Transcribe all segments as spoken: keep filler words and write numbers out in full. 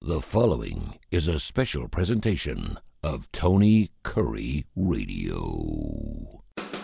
The following is a special presentation of Tony Curry Radio.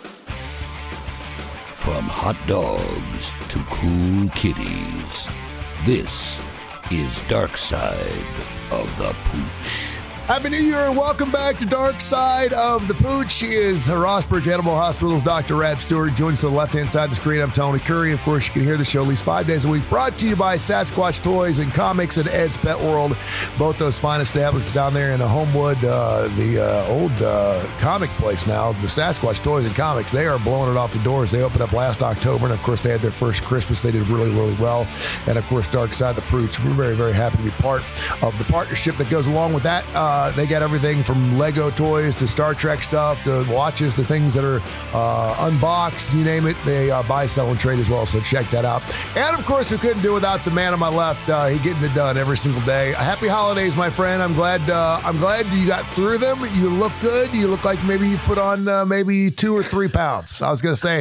From hot dogs to cool kitties, this is Dark Side of the Pooch. Happy New Year and welcome back to Dark Side of the Pooch. He is Rossbridge Animal Hospital's Doctor Rad Stewart. Joins to the left-hand side of the screen. I'm Tony Curry. Of course, you can hear the show at least five days a week. Brought to you by Sasquatch Toys and Comics and Ed's Pet World. Both those fine establishments down there in the Homewood, uh, the uh, old uh, comic place now, the Sasquatch Toys and Comics. They are blowing it off the doors. They opened up last October, and of course, they had their first Christmas. They did really, really well. And of course, Dark Side of the Pooch. We're very, very happy to be part of the partnership that goes along with that. Uh, they got everything from Lego toys to Star Trek stuff to watches to things that are uh, unboxed, you name it. They uh, buy, sell, and trade as well, so check that out. And of course, we couldn't do without the man on my left. Uh, he getting it done every single day. Happy holidays, my friend. I'm glad. Uh, I'm glad you got through them. You look good. You look like maybe you put on uh, maybe two or three pounds. I was going to say,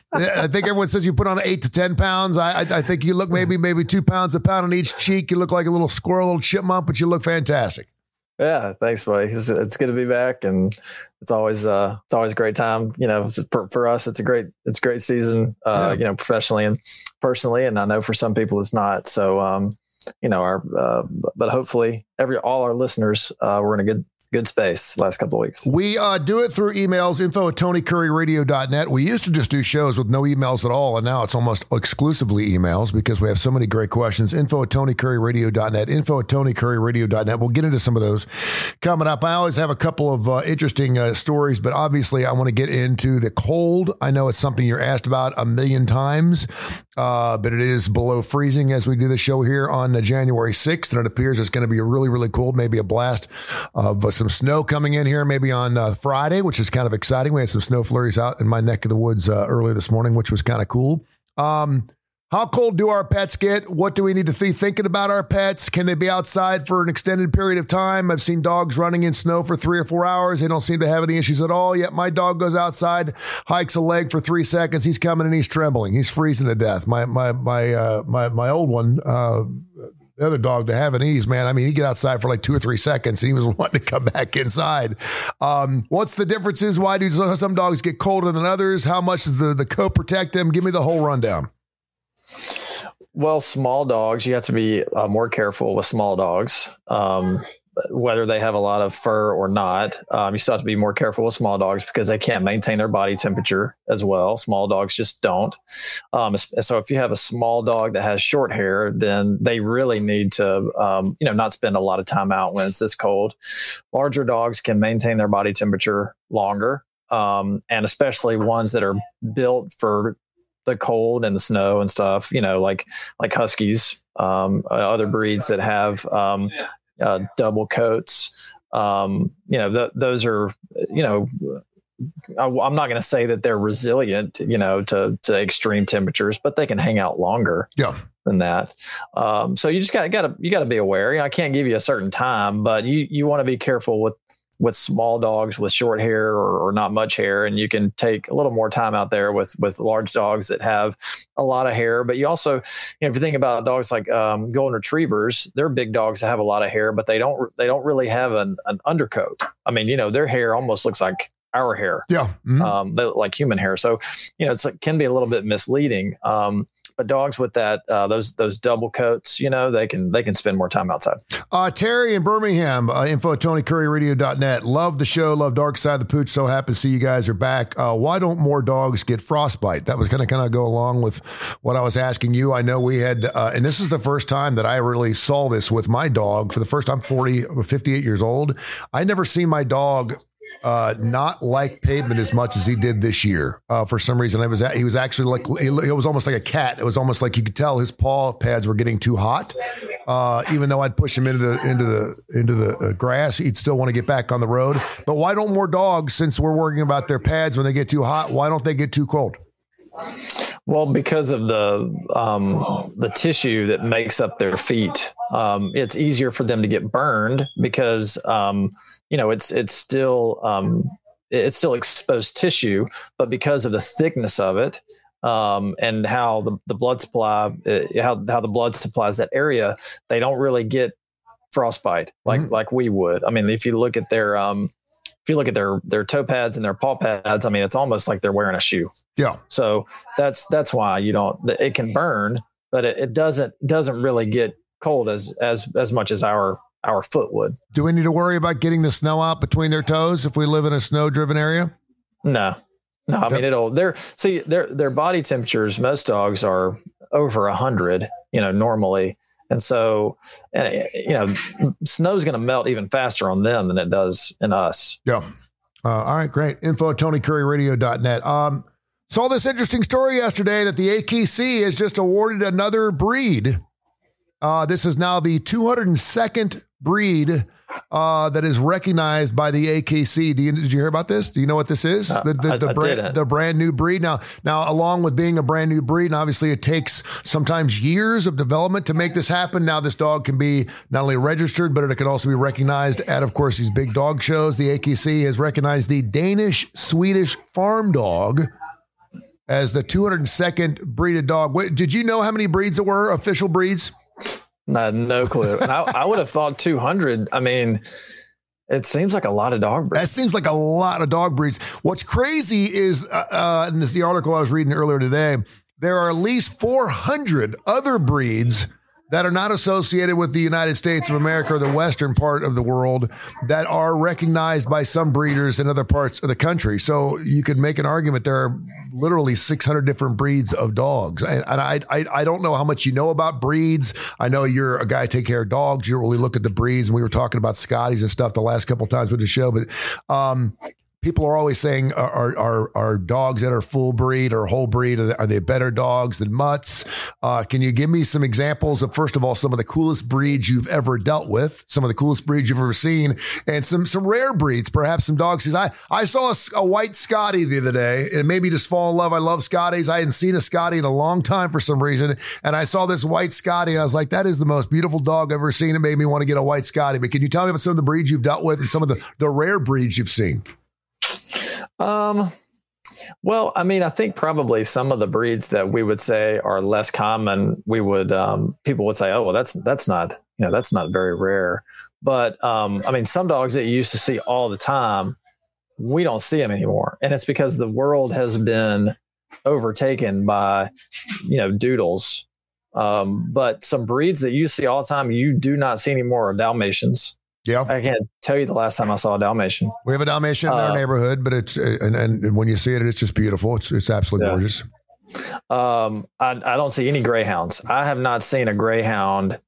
I think everyone says you put on eight to ten pounds. I, I, I think you look maybe maybe two pounds a pound on each cheek. You look like a little squirrel, little chipmunk, but you look fantastic. Yeah, thanks, buddy. It's, it's good to be back, and it's always uh, it's always a great time. You know, for, for us, it's a great it's a great season. Uh, yeah. You know, professionally and personally, and I know for some people it's not. So, um, you know, our uh, but hopefully, every all our listeners, uh, we're in a good. Good space the last couple of weeks. We uh, do it through emails, info at tony curry radio dot net. We used to just do shows with no emails at all, and now it's almost exclusively emails because we have so many great questions. Info at tony curry radio dot net, info at tony curry radio dot net. We'll get into some of those coming up. I always have a couple of uh, interesting uh, stories, but obviously I want to get into the cold. I know it's something you're asked about a million times, uh, but it is below freezing as we do the show here on uh, January sixth, and it appears it's going to be a really, really cold, maybe a blast of uh, some snow coming in here maybe on uh, Friday, which is kind of exciting. We had some snow flurries out in my neck of the woods uh, early this morning, which was kind of cool. Um, how cold do our pets get? What do we need to be thinking about our pets? Can they be outside for an extended period of time? I've seen dogs running in snow for three or four hours. They don't seem to have any issues at all. Yet my dog goes outside, hikes a leg for three seconds. He's coming and he's trembling. He's freezing to death. My, my, my, uh, my, my old one, uh, the other dog, the Havanese, man, I mean, he get outside for like two or three seconds and he was wanting to come back inside. Um, what's the differences? Why do some dogs get colder than others? How much does the, the coat protect them? Give me the whole rundown. Well, small dogs, you have to be uh, more careful with small dogs, um, whether they have a lot of fur or not. Um, you still have to be more careful with small dogs because they can't maintain their body temperature as well. Small dogs just don't. Um, so if you have a small dog that has short hair, then they really need to, um, you know, not spend a lot of time out when it's this cold. Larger dogs can maintain their body temperature longer, um, and especially ones that are built for the cold and the snow and stuff, you know, like like huskies, um, other breeds that have um, uh, double coats. Um, you know, th- those are, you know, I, I'm not going to say that they're resilient, you know, to, to extreme temperatures, but they can hang out longer yeah. than that. Um, so you just got got to you got to be aware. You know, I can't give you a certain time, but you you want to be careful with. with small dogs with short hair or, or not much hair. And you can take a little more time out there with, with large dogs that have a lot of hair. But you also, you know, if you think about dogs like um, golden retrievers, they're big dogs that have a lot of hair, but they don't, they don't really have an, an undercoat. I mean, you know, their hair almost looks like our hair. Yeah. Mm-hmm. Um, like human hair. So, you know, it's like, can be a little bit misleading. Um, But dogs with that, uh, those those double coats, you know, they can they can spend more time outside. Uh, Terry in Birmingham, uh, info at tony curry radio dot net. Love the show. Love Dark Side of the Pooch. So happy to see you guys are back. Uh, why don't more dogs get frostbite? That was going to kind of go along with what I was asking you. I know we had, uh, and this is the first time that I really saw this with my dog. For the first time, forty, fifty-eight years old. I never seen my dog Uh, not like pavement as much as he did this year. Uh, for some reason, it was he was actually like it was almost like a cat. It was almost like you could tell his paw pads were getting too hot. Uh, even though I'd push him into the into the into the uh, grass, he'd still want to get back on the road. But why don't more dogs, since we're worrying about their pads when they get too hot, why don't they get too cold? Well, because of the um, the tissue that makes up their feet, um, it's easier for them to get burned because um, you know it's it's still um, it's still exposed tissue, but because of the thickness of it um, and how the, the blood supply uh, how how the blood supplies that area, they don't really get frostbite like mm-hmm. like we would. I mean, if you look at their um, if you look at their their toe pads and their paw pads, I mean, it's almost like they're wearing a shoe. Yeah. So that's that's why you don't. It can burn, but it, it doesn't doesn't really get cold as as as much as our our foot would. Do we need to worry about getting the snow out between their toes if we live in a snow driven area? No, no. I yep. mean, it'll. They're see their their body temperatures. Most dogs are over a hundred. You know, normally. And so, and, you know, snow's going to melt even faster on them than it does in us. Yeah. Uh, all right, great. Info at Tony Curry Radio dot net. Um, saw this interesting story yesterday that the A K C has just awarded another breed. Uh, this is now the two hundred second breed uh, that is recognized by the A K C. Do you, did you hear about this? Do you know what this is? Uh, the the, I, the, I brand, the brand new breed. Now, now, along with being a brand new breed, and obviously it takes sometimes years of development to make this happen. Now, this dog can be not only registered, but it can also be recognized at, of course, these big dog shows. The A K C has recognized the Danish Swedish farm dog as the two hundred second breeded dog. Wait, did you know how many breeds there were, official breeds? No, no clue. And I, I would have thought two hundred. I mean, it seems like a lot of dog breeds. That seems like a lot of dog breeds. What's crazy is, uh, uh, and this is the article I was reading earlier today, there are at least four hundred other breeds that are not associated with the United States of America or the western part of the world that are recognized by some breeders in other parts of the country. So you could make an argument there are literally six hundred different breeds of dogs. And, and I, I I don't know how much you know about breeds. I know you're a guy take care of dogs. You don't really look at the breeds. And we were talking about Scotties and stuff the last couple of times with the show. But um, people are always saying, are, are, are dogs that are full breed or whole breed, are they, are they better dogs than mutts? Uh, can you give me some examples of, first of all, some of the coolest breeds you've ever dealt with, some of the coolest breeds you've ever seen, and some some rare breeds, perhaps some dogs? Because I, I saw a, a white Scotty the other day, and it made me just fall in love. I love Scotties. I hadn't seen a Scotty in a long time for some reason, and I saw this white Scotty, and I was like, that is the most beautiful dog I've ever seen. It made me want to get a white Scotty. But can you tell me about some of the breeds you've dealt with and some of the, the rare breeds you've seen? Um, well, I mean, I think probably some of the breeds that we would say are less common, we would, um, people would say, oh, well, that's, that's not, you know, that's not very rare. But, um, I mean, some dogs that you used to see all the time, we don't see them anymore. And it's because the world has been overtaken by, you know, doodles. Um, but some breeds that you see all the time, you do not see anymore are Dalmatians. Yeah, I can't tell you the last time I saw a Dalmatian. We have a Dalmatian in our uh, neighborhood, but it's and, and when you see it, it's just beautiful. It's it's absolutely yeah. gorgeous. Um, I I don't see any greyhounds. I have not seen a greyhound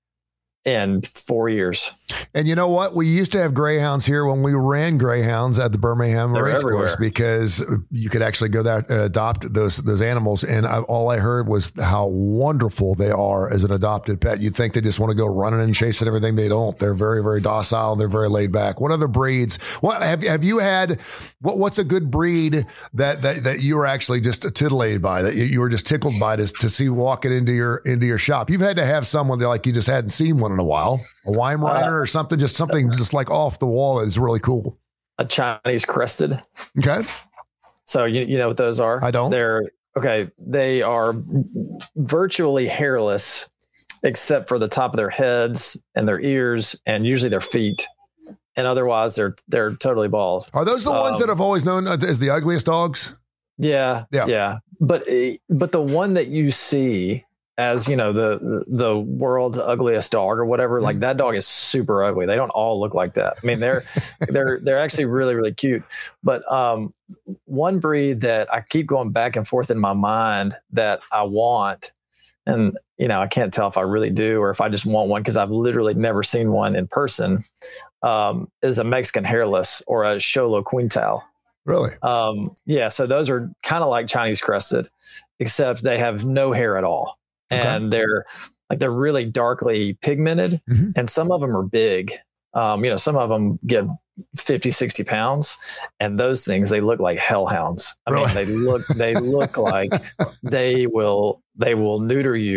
in four years. And you know what? We used to have greyhounds here when we ran greyhounds at the Birmingham They're race everywhere. course, because you could actually go there and adopt those those animals. And I, all I heard was how wonderful they are as an adopted pet. You'd think they just want to go running and chasing everything. They don't. They're very, very docile. And they're very laid back. What other breeds? What have have you had? What what's a good breed that that that you were actually just titillated by, that you, you were just tickled by to to see walking into your into your shop? You've had to have someone that like you just hadn't seen one in a while, a Weimaraner uh, or something, just something just like off the wall that is really cool. A Chinese crested. Okay. So you you know what those are? I don't. They're okay. They are virtually hairless, except for the top of their heads and their ears, and usually their feet. And otherwise, they're they're totally bald. Are those the um, ones that have always known as the ugliest dogs? Yeah, yeah, yeah. But but the one that you see as, you know, the the world's ugliest dog or whatever, like that dog is super ugly. They don't all look like that. I mean, they're they're they're actually really, really cute. But um, one breed that I keep going back and forth in my mind that I want, and you know, I can't tell if I really do or if I just want one because I've literally never seen one in person, um, is a Mexican hairless or a Xolo Quintal. Really? Um, yeah. So those are kind of like Chinese crested, except they have no hair at all. Okay. And they're like, they're really darkly pigmented, mm-hmm. and some of them are big. Um, you know, some of them get fifty, sixty pounds, and those things, they look like hellhounds. I really? mean, they look, they look like they will, they will neuter you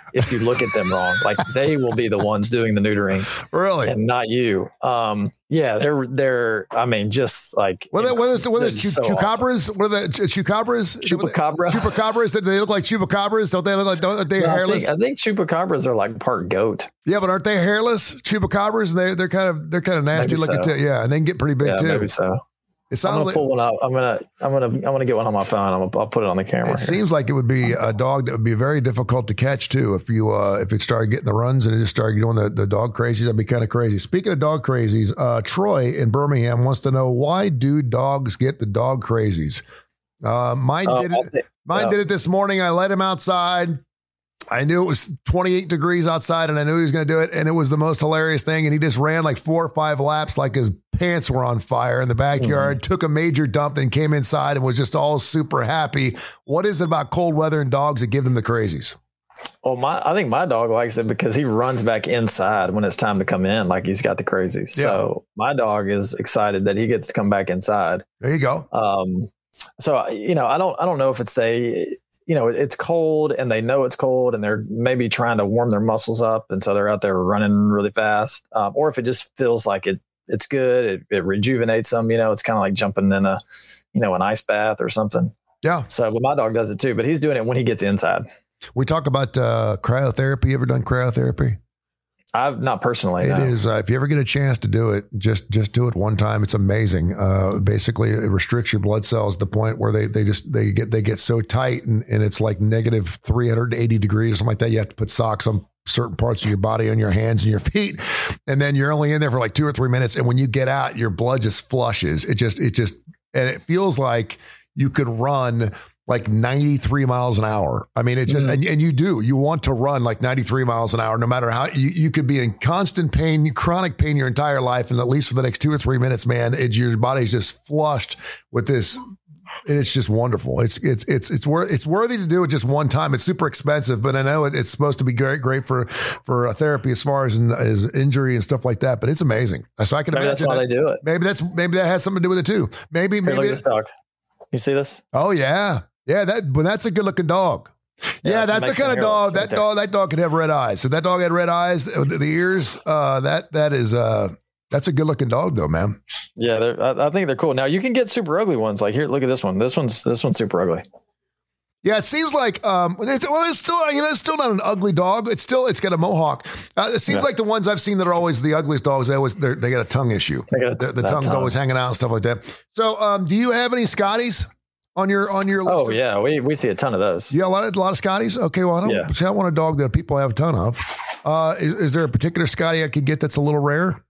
if you look at them wrong. Like they will be the ones doing the neutering, really, and not you. Um, yeah, they're they're. I mean, just like what what is the what is chu- so chupacabras? awesome. What are the ch- chupacabras? Chupacabra. Chupacabras. Do they look like chupacabras? Don't they look like? Don't they no, hairless? I think, I think chupacabras are like part goat. Yeah, but aren't they hairless chupacabras? They they're kind of they're kind of nasty Maybe looking so. too. Yeah, and they can get pretty big yeah, too. Maybe so. It I'm sounds gonna like pull one out. I'm gonna, I'm gonna, I'm gonna get one on my phone. I'm gonna, I'll put it on the camera. it here. seems like it would be a dog that would be very difficult to catch too. If you uh, if it started getting the runs and it just started doing the, the dog crazies, that'd be kind of crazy. Speaking of dog crazies, uh, Troy in Birmingham wants to know, why do dogs get the dog crazies? Uh, mine Uh, did it. Mine uh, did it this morning. I let him outside. I knew it was twenty-eight degrees outside and I knew he was going to do it. And it was the most hilarious thing. And he just ran like four or five laps like his pants were on fire in the backyard, mm-hmm. took a major dump and came inside and was just all super happy. What is it about cold weather and dogs that give them the crazies? Well, my I think my dog likes it because he runs back inside when it's time to come in, like he's got the crazies. Yeah. So my dog is excited that he gets to come back inside. There you go. Um, so, you know, I don't I don't know if it's they... you know, it's cold and they know it's cold and they're maybe trying to warm their muscles up. And so they're out there running really fast. Um, or if it just feels like it, it's good, it, it rejuvenates them, you know, it's kind of like jumping in a, you know, an ice bath or something. Yeah. So, but my dog does it too, but he's doing it when he gets inside. We talk about uh, cryotherapy. You ever done cryotherapy? I've not personally. It no. is. Uh, if you ever get a chance to do it, just just do it one time. It's amazing. Uh, basically, it restricts your blood cells to the point where they they just they get they get so tight and, and it's like negative three hundred eighty degrees or something like that. You have to put socks on certain parts of your body, on your hands and your feet, and then you're only in there for like two or three minutes. And when you get out, your blood just flushes. It just it just and it feels like you could run like ninety-three miles an hour. I mean, it's just, mm-hmm. and, and you do, you want to run like ninety-three miles an hour, no matter how you, you could be in constant pain, chronic pain your entire life. And at least for the next two or three minutes, man, it's your body's just flushed with this. And it's just wonderful. It's, it's, it's, it's worth, it's worthy to do it just one time. It's super expensive, but I know it, it's supposed to be great, great for, for a therapy as far as, as injury and stuff like that. But it's amazing. So I can maybe imagine that's why that, they do it. Maybe that's, maybe that has something to do with it too. Maybe, Hey, maybe. look at this dog. You see this? Oh yeah. Yeah, that but that's a good looking dog. Yeah, Yeah, that's the kind of dog right that there. dog that dog could have red eyes. So that dog had red eyes, the, the ears. Uh, that that is uh, that's a good looking dog though, man. Yeah, they're, I, I think they're cool. Now you can get super ugly ones. Like here, look at this one. This one's this one's super ugly. Yeah, it seems like um, it's, well, it's still you know it's still not an ugly dog. It's still it's got a mohawk. Uh, it seems Yeah. like the ones I've seen that are always the ugliest dogs. They always they're, they got a tongue issue. They got a- the the that tongue's tongue. always hanging out and stuff like that. So, um, do you have any Scotties on your on your list? Oh of- yeah, we we see a ton of those. Yeah, a lot of a lot of Scotties. Okay, well, I don't Yeah. see. I want a dog that people have a ton of. Uh, is, is there a particular Scotty I could get that's a little rare?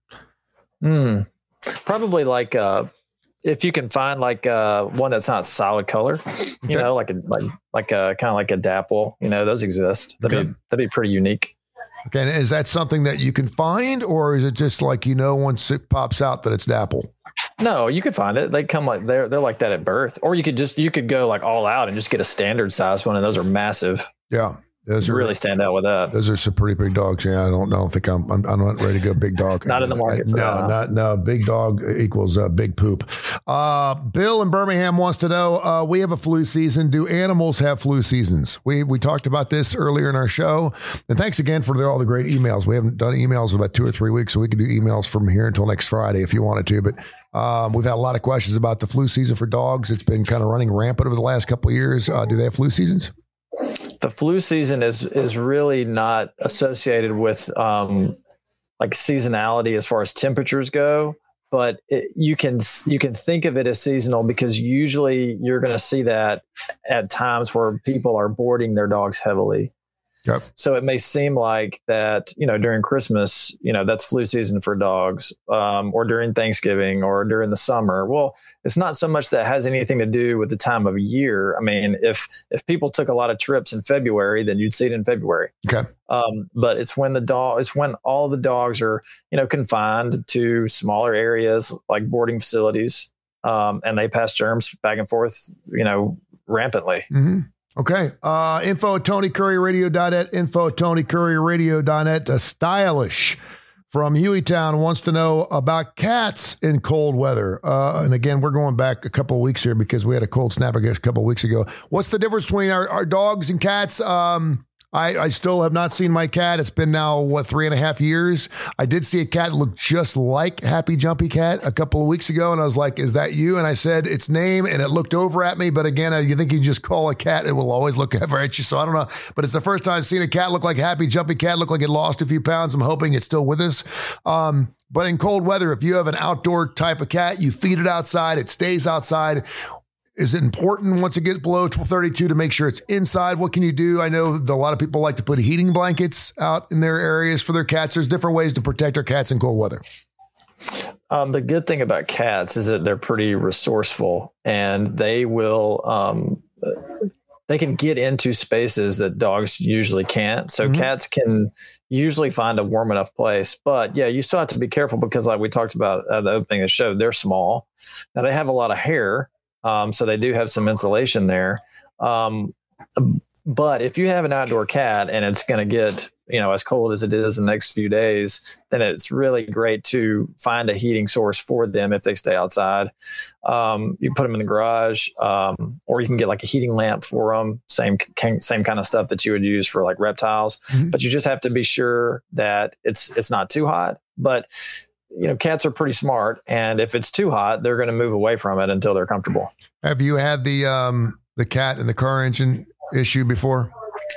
Hmm. Probably like uh, if you can find like uh, one that's not solid color, you Okay. know, like a like like a kind of like a dapple. You know, those exist. That'd Okay. be that'd be pretty unique. Okay, and is that something that you can find, or is it just like you know once it pops out that it's dapple? No, you could find it. They come like they're they're like that at birth, or you could just you could go like all out and just get a standard size one, and those are massive. Yeah, those are Really stand out with that. Those are some pretty big dogs. Yeah, I don't, I don't think I'm, I'm, I'm not ready to go big dog. Not in the market I, for no, that, huh? not no. Big dog equals uh, big poop. Uh, Bill in Birmingham wants to know: uh, we have a flu season. Do animals have flu seasons? We we talked about this earlier in our show. And thanks again for the, all the great emails. We haven't done emails in about two or three weeks, so we can do emails from here until next Friday if you wanted to. But um, we've had a lot of questions about the flu season for dogs. It's been kind of running rampant over the last couple of years. Uh, do they have flu seasons? The flu season is is really not associated with um, like seasonality as far as temperatures go, but it, you can you can think of it as seasonal because usually you're going to see that at times where people are boarding their dogs heavily. Yep. So it may seem like that, you know, during Christmas, you know, that's flu season for dogs, um, or during Thanksgiving or during the summer. Well, it's not so much that has anything to do with the time of year. I mean, if if people took a lot of trips in February, then you'd see it in February. Okay. Um, but it's when the dog, it's when all the dogs are, you know, confined to smaller areas like boarding facilities, um, and they pass germs back and forth, you know, rampantly. Mm-hmm. Okay. Uh, info at Tony Curry Radio dot net, info at Tony Curry Radio dot net. Uh, Stylish from Hueytown wants to know about cats in cold weather. Uh, and again, we're going back a couple of weeks here because we had a cold snap, I guess, a couple of weeks ago. What's the difference between our, our dogs and cats? Um, I, I still have not seen my cat. It's been now, what, three and a half years. I did see a cat that looked just like Happy Jumpy Cat a couple of weeks ago. And I was like, is that you? And I said its name, and it looked over at me. But again, you think you just call a cat, it will always look over at you. So I don't know. But it's the first time I've seen a cat look like Happy Jumpy Cat, look like it lost a few pounds. I'm hoping it's still with us. Um, but in cold weather, if you have an outdoor type of cat, you feed it outside, it stays outside. Is it important once it gets below thirty-two to make sure it's inside? What can you do? I know that a lot of people like to put heating blankets out in their areas for their cats. There's different ways to protect our cats in cold weather. Um, the good thing about cats is that they're pretty resourceful, and they will, um, they can get into spaces that dogs usually can't. So mm-hmm. cats can usually find a warm enough place. But yeah, you still have to be careful because, like we talked about at the opening of the show, they're small. Now they have a lot of hair. Um, so they do have some insulation there. Um, but if you have an outdoor cat and it's going to get, you know, as cold as it is in the next few days, then it's really great to find a heating source for them if they stay outside. Um, you put them in the garage, um, or you can get like a heating lamp for them. Same, same kind of stuff that you would use for like reptiles, mm-hmm. but you just have to be sure that it's, it's not too hot. But you know, cats are pretty smart, and if it's too hot, they're going to move away from it until they're comfortable. Have you had the um, the cat in the car engine issue before?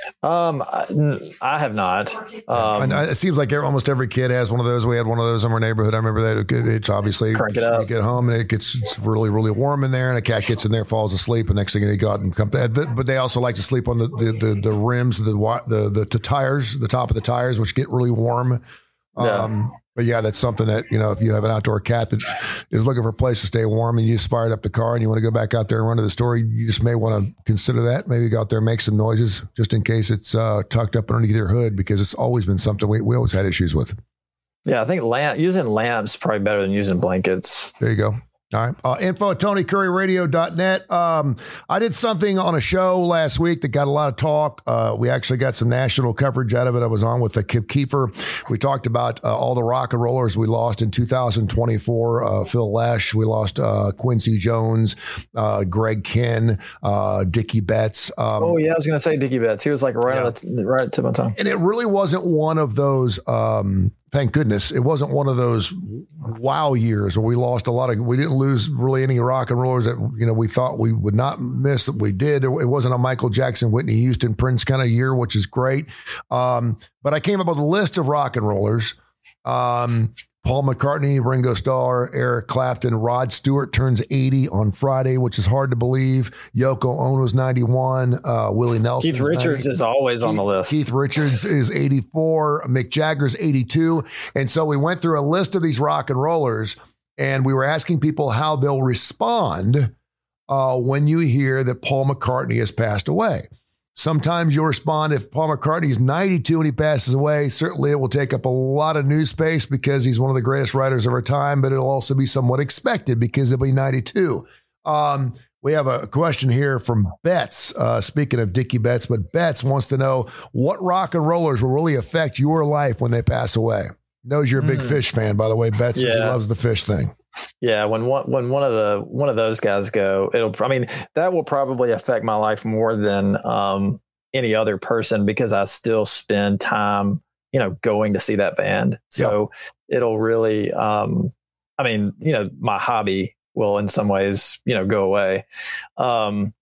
Um, I, I have not. Um, it seems like almost every kid has one of those. We had one of those in our neighborhood. I remember that. It's obviously crank it up. You get home and it gets it's really, really warm in there, and a cat gets in there, falls asleep, and next thing you go out and come. But they also like to sleep on the the, the, the rims, the, the the the tires, the top of the tires, which get really warm. Yeah. Um, But yeah, that's something that, you know, if you have an outdoor cat that is looking for a place to stay warm and you just fired up the car and you want to go back out there and run to the store, you just may want to consider that. Maybe go out there and make some noises just in case it's uh, tucked up underneath your hood, because it's always been something we, we always had issues with. Yeah, I think lamp, using lamps probably better than using blankets. There you go. All right. Uh, info at Tony Curry Radio dot net. Um, I did something on a show last week that got a lot of talk. Uh, we actually got some national coverage out of it. I was on with uh, Kip Keefer. We talked about uh, all the rock and rollers we lost in two thousand twenty-four. Uh, Phil Lesh. We lost uh, Quincy Jones, uh, Greg Kihn, uh, Dickie Betts. Um, oh, yeah. I was going to say Dickie Betts. He was like right, yeah. on the, right to my tongue. And it really wasn't one of those... Um, Thank goodness it wasn't one of those wow years where we lost a lot of, we didn't lose really any rock and rollers that, you know, we thought we would not miss that we did. It wasn't a Michael Jackson, Whitney Houston, Prince kind of year, which is great. Um, but I came up with a list of rock and rollers. Um, Paul McCartney, Ringo Starr, Eric Clapton, Rod Stewart turns eighty on Friday, which is hard to believe. Yoko Ono's ninety-one. Uh, Willie Nelson. Keith Richards is always Keith, on the list. Keith Richards is eighty-four. Mick Jagger's eighty-two. And so we went through a list of these rock and rollers, and we were asking people how they'll respond uh, when you hear that Paul McCartney has passed away. Sometimes you'll respond if Paul McCartney is ninety-two and he passes away. Certainly it will take up a lot of news space because he's one of the greatest writers of our time, but it'll also be somewhat expected because he'll be ninety-two. Um, we have a question here from Betts, uh, speaking of Dickie Betts, but Betts wants to know what rock and rollers will really affect your life when they pass away. Knows you're a big mm. Fish fan, by the way. Betts yeah. He loves the Fish thing. Yeah, when one when one of the one of those guys go, it'll. I mean, that will probably affect my life more than um, any other person because I still spend time, you know, going to see that band. So yep. it'll really. Um, I mean, you know, my hobby will in some ways, you know, go away. Um,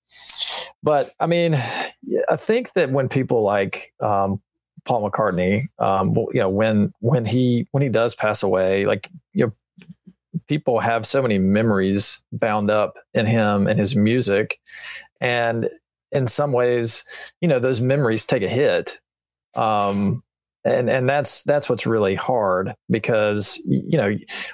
but I mean, I think that when people like um, Paul McCartney, um, you know, when when he when he does pass away, like you know. People have so many memories bound up in him and his music. And in some ways, you know, those memories take a hit. Um, and, and that's, that's what's really hard because, you know,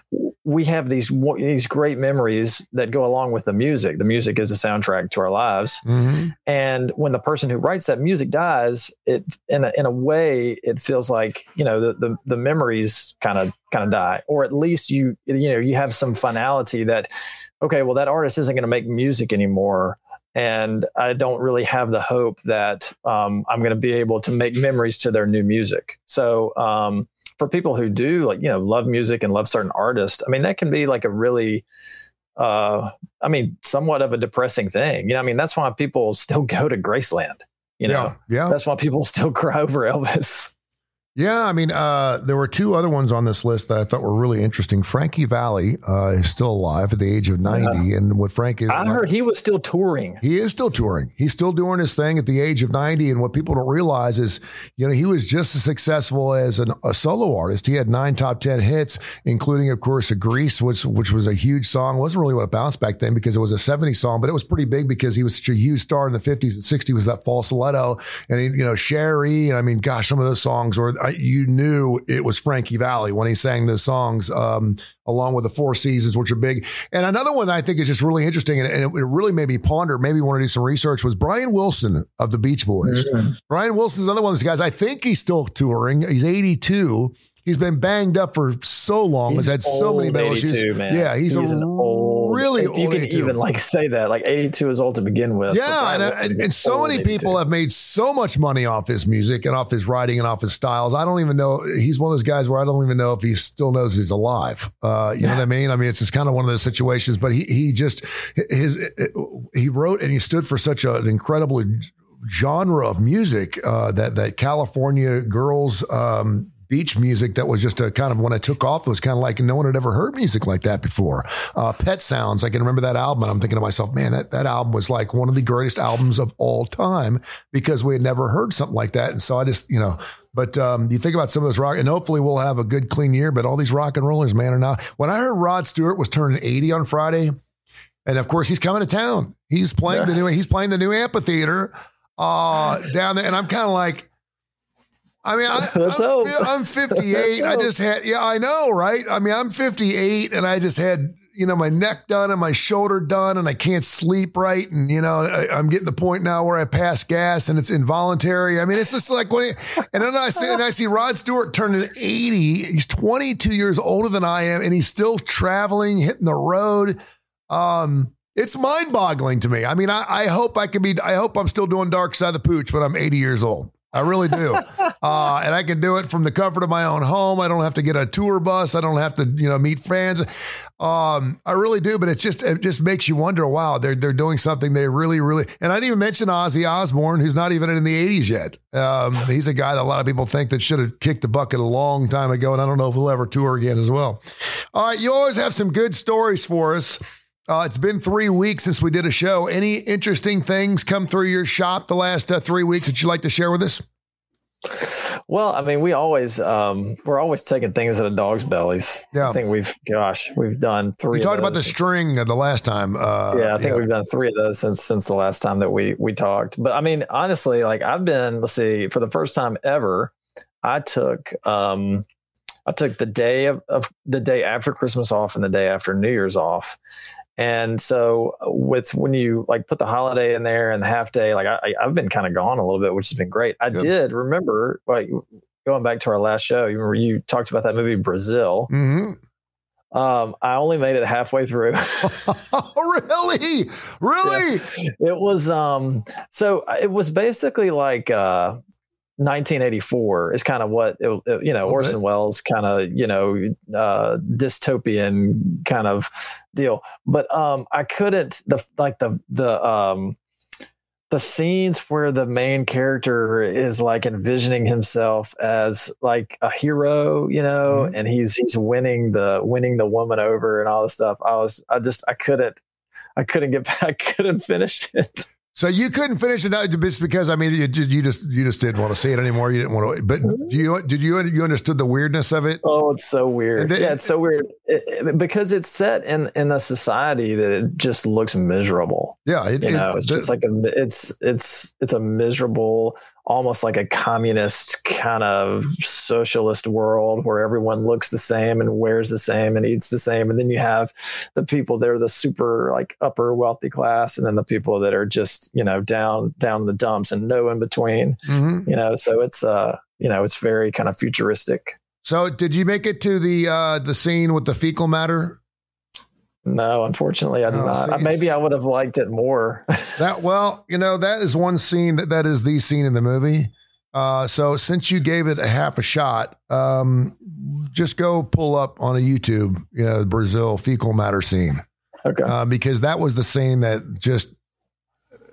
we have these, these great memories that go along with the music. The music is a soundtrack to our lives. Mm-hmm. And when the person who writes that music dies, it, in a, in a way, it feels like, you know, the, the, the memories kind of, kind of die, or at least you, you know, you have some finality that, okay, well, that artist isn't going to make music anymore. And I don't really have the hope that um, I'm going to be able to make memories to their new music. So um, for people who do like, you know, love music and love certain artists, I mean, that can be like a really, uh, I mean, somewhat of a depressing thing. You know, I mean, that's why people still go to Graceland. You know, yeah, yeah. That's why people still cry over Elvis. Yeah, I mean, uh, there were two other ones on this list that I thought were really interesting. Frankie Valli uh, is still alive at the age of ninety, yeah. and what Frank is, I heard he was still touring. He is still touring. He's still doing his thing at the age of ninety, and what people don't realize is, you know, he was just as successful as an, a solo artist. He had nine top ten hits, including, of course, a Grease, which which was a huge song. It wasn't really what it bounced back then because it was a seventies song, but it was pretty big because he was such a huge star in the fifties and sixties. Was that falsetto, and he, you know, Sherry, and I mean, gosh, some of those songs were I, you knew. It was Frankie Valli when he sang those songs, um, along with the Four Seasons, which are big. And another one I think is just really interesting, and, and it, it really made me ponder, maybe want to do some research, was Brian Wilson of the Beach Boys. Mm-hmm. Brian Wilson's another one of those guys. I think he's still touring. He's eighty-two. He's been banged up for so long. He's, he's had so many medical issues. Man. Yeah, he's, he's a an old, really if old. You can eighty-two. Even like say that, like eighty-two is old to begin with. Yeah, and, and, and so many eighty-two. People have made so much money off his music and off his writing and off his styles. I don't even know. He's one of those guys where I don't even know if he still knows he's alive. Uh, you yeah. know what I mean? I mean, it's just kind of one of those situations. But he he just his he wrote and he stood for such an incredible genre of music uh, that that California girls. Um, beach music that was just a kind of, when it took off, it was kind of like no one had ever heard music like that before. Uh, Pet Sounds, I can remember that album, and I'm thinking to myself, man, that, that album was like one of the greatest albums of all time because we had never heard something like that. And so I just, you know, but um, you think about some of those rock, and hopefully we'll have a good, clean year, but all these rock and rollers, man, are now, when I heard Rod Stewart was turning eighty on Friday, and of course he's coming to town. He's playing yeah. the new, he's playing the new amphitheater uh, down there. And I'm kind of like, I mean, I, I'm, I'm fifty-eight. I just had, yeah, I know, right? I mean, I'm fifty-eight and I just had, you know, my neck done and my shoulder done and I can't sleep right. And, you know, I, I'm getting to the point now where I pass gas and it's involuntary. I mean, it's just like when, he, and then I see, and I see Rod Stewart turning eighty. He's twenty-two years older than I am and he's still traveling, hitting the road. Um, It's mind boggling to me. I mean, I, I hope I can be, I hope I'm still doing Dark Side of the Pooch when I'm eighty years old. I really do. Uh, and I can do it from the comfort of my own home. I don't have to get a tour bus. I don't have to, you know, meet fans. Um, I really do. But it's just, it just makes you wonder, wow, they're, they're doing something they really, really, and I didn't even mention Ozzy Osbourne, who's not even in the eighties yet. Um, he's a guy that a lot of people think that should have kicked the bucket a long time ago. And I don't know if he'll ever tour again as well. All right. You always have some good stories for us. Uh, it's been three weeks since we did a show. Any interesting things come through your shop the last uh, three weeks that you'd like to share with us? Well, I mean, we always, um, we're always taking things out of dogs' bellies. Yeah. I think we've, gosh, we've done three. You talked about the string the last time. Uh, yeah, I think yeah. we've done three of those since, since the last time that we, we talked. But I mean, honestly, like I've been, let's see, for the first time ever, I took, um, I took the day of, of the day after Christmas off and the day after New Year's off. And so with when you like put the holiday in there and the half day, like I, I've been kind of gone a little bit, which has been great. I Good. did remember, like going back to our last show, you remember you talked about that movie Brazil. Mm-hmm. Um, I only made it halfway through. Oh, really? Really? Yeah. It was, um, so it was basically like, uh, nineteen eighty-four is kind of what it, it, you know, okay. Orson Welles kind of, you know, uh, dystopian kind of deal. But um, I couldn't the like the the um, the scenes where the main character is like envisioning himself as like a hero, you know, mm-hmm. and he's he's winning the winning the woman over and all this stuff. I was I just I couldn't I couldn't get back. I couldn't finish it. So you couldn't finish it just because, I mean, you just, you just you just didn't want to see it anymore. You didn't want to, but do you did you you understood the weirdness of it? Oh, it's so weird. Then, yeah, it's so weird it, it, because it's set in in a society that it just looks miserable. Yeah, it, you know, it, it's just like a it's it's it's a miserable, almost like a communist kind of socialist world where everyone looks the same and wears the same and eats the same, and then you have the people that are the super like upper wealthy class, and then the people that are just, you know, down down in the dumps and no in between. Mm-hmm. You know, so it's uh you know it's very kind of futuristic. So did you make it to the uh the scene with the fecal matter? No, unfortunately, I did oh, not. See, Maybe I would have liked it more. that well, you know, that is one scene that that is the scene in the movie. Uh, so since you gave it a half a shot, um, just go pull up on a YouTube, you know, Brazil fecal matter scene. Okay, uh, because that was the scene that just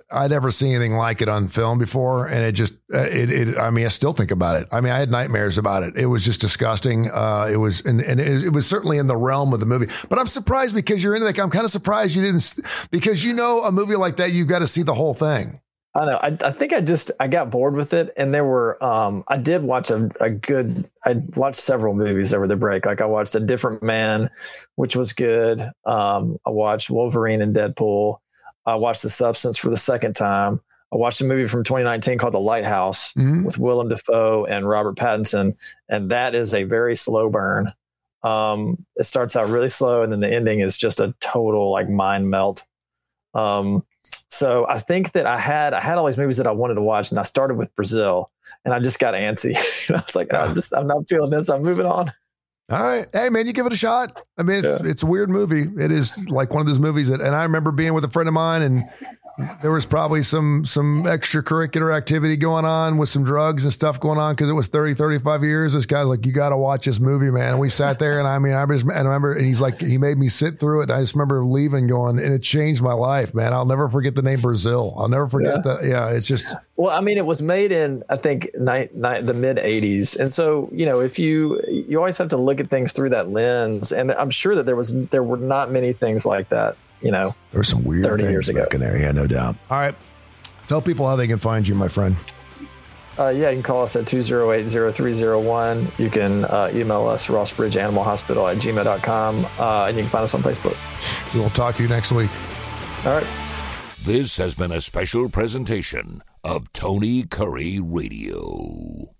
I'd never seen anything like it on film before. And it just, it, it, I mean, I still think about it. I mean, I had nightmares about it. It was just disgusting. Uh, it was, and, and it, it was certainly in the realm of the movie, but I'm surprised because you're into like, I'm kind of surprised you didn't, because you know, a movie like that, you've got to see the whole thing. I know. I, I think I just, I got bored with it. And there were, um, I did watch a, a good, I watched several movies over the break. Like I watched A Different Man, which was good. Um, I watched Wolverine and Deadpool. I watched The Substance for the second time. I watched a movie from twenty nineteen called The Lighthouse mm-hmm. with Willem Dafoe and Robert Pattinson. And that is a very slow burn. Um, it starts out really slow. And then the ending is just a total like mind melt. Um, So I think that I had I had all these movies that I wanted to watch, and I started with Brazil, and I just got antsy. I was like, I'm just I'm not feeling this. I'm moving on. All right, hey man, you give it a shot. I mean, it's yeah. it's a weird movie. It is like one of those movies that, and I remember being with a friend of mine, and there was probably some some extracurricular activity going on with some drugs and stuff going on because it was thirty, thirty-five years. This guy's like, you got to watch this movie, man. And we sat there, and I mean, I, just, and I remember, and he's like, he made me sit through it. And I just remember leaving going, and it changed my life, man. I'll never forget the name Brazil. I'll never forget yeah. that. Yeah, it's just. Well, I mean, it was made in, I think, ni- ni- the mid eighties. And so, you know, if you, you always have to look at things through that lens. And I'm sure that there was, there were not many things like that. You know, there were some weird thirty things years ago. back in there. Yeah, no doubt. All right. Tell people how they can find you, my friend. Uh, yeah, you can call us at two oh eight, oh three oh one. You can uh, email us, ross bridge animal hospital at gmail dot com. Uh, and you can find us on Facebook. We will talk to you next week. All right. This has been a special presentation of Tony Curry Radio.